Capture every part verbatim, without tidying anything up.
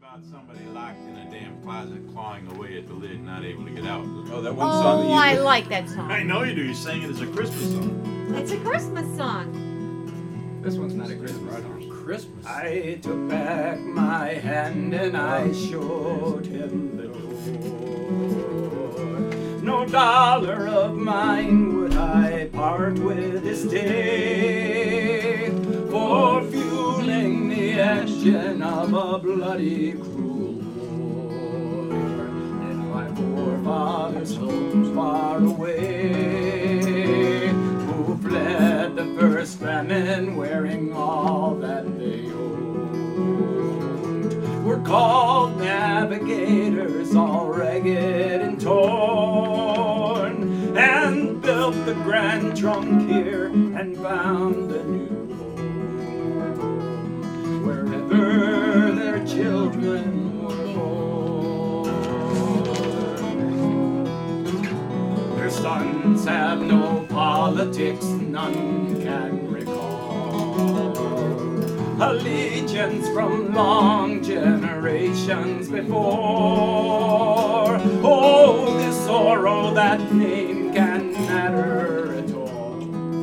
about somebody locked in a damn closet, clawing away at the lid, not able to get out. Oh, that one song that Oh, you I like that song. I know you do. You sang it as a Christmas song. It's a Christmas song. This one's not a Christmas song. Christmas. I took back my hand and I showed him the door. No dollar of mine would I part with this day for fueling the engine of a bloody cruel war in my forefathers' homes far away, who fled the first famine wearing all that they owned, were called navigators, all ragged and torn, and built the Grand Trunk here and found a new home wherever their children were born. Their sons have no politics, none can recall allegiance from long generations before. Oh, this sorrow that name can matter at all,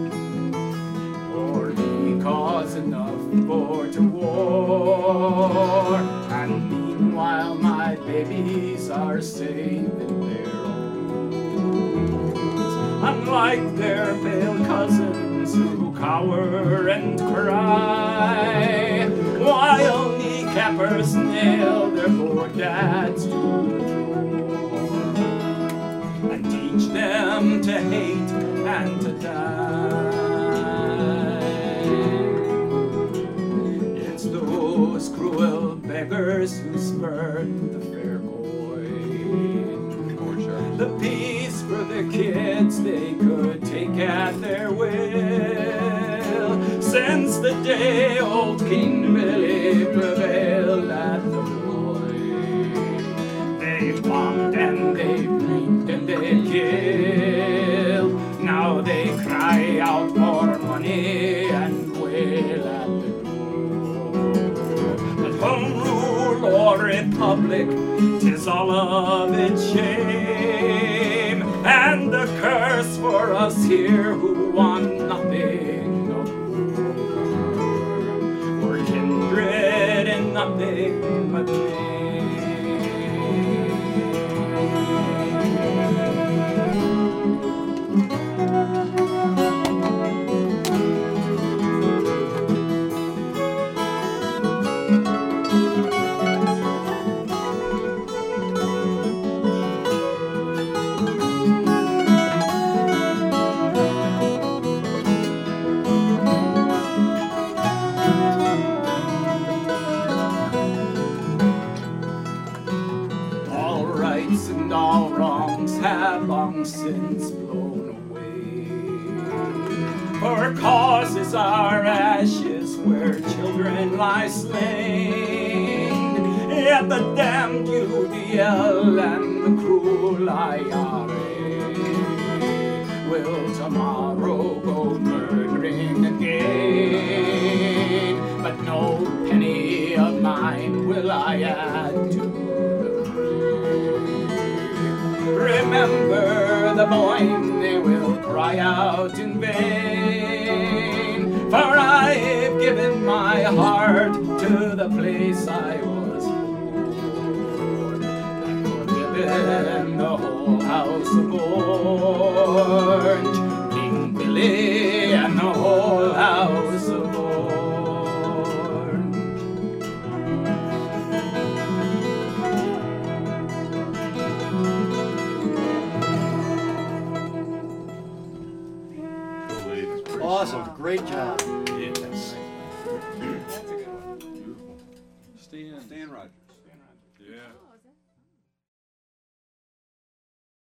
or be cause enough for to war. And meanwhile my babies are safe in their homes, unlike their pale cousins who cower and cry, while kneecappers nail their poor dads to the floor and teach them to hate and to die. It's those cruel beggars who spurned the fair coin, the peace for their kids they could take at their will, since the day old King Billy prevailed at the Boyne. They've bombed and they've raped and they've killed. Now they cry out for money and wail at the door. But home rule or republic, 'tis all of its shame, and a curse for us here who want nothing of war. We're kindred in nothing but pain. And all wrongs have long since blown away, for causes are ashes where children lie slain. Yet the damned U D L and the cruel I R A will tomorrow go murdering again, but no penny of mine will I add to. Remember the Boyne, they will cry out in vain, for I've given my heart to the place I was born, and forgiven the whole house of Orange, King Billy and the whole house of Orange. Awesome, great job. Yes. That's a good one. Stan, Stan Rogers. Yeah.